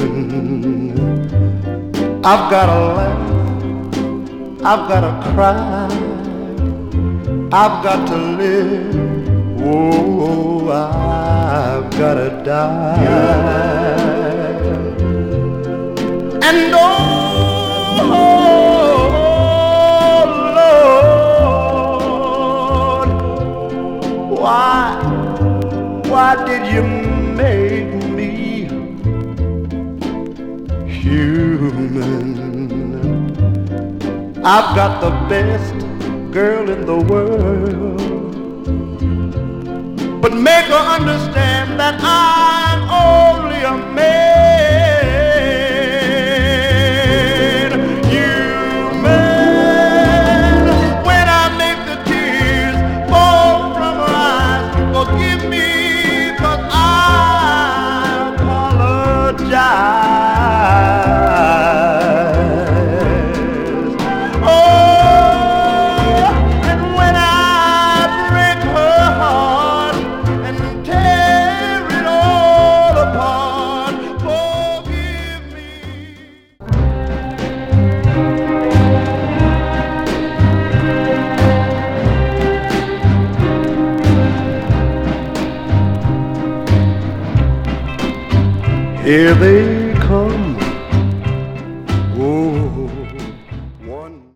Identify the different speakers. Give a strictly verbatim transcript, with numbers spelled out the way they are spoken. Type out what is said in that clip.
Speaker 1: I've gotta laugh, I've gotta cry, I've got to live, oh, I've gotta die. And oh, Lord, why, why did you make me human? I've got the best girl in the world, but make her understand that I'm only a man. Human, when I make the tears fall from her eyes, forgive me, 'cause I apologize. Here they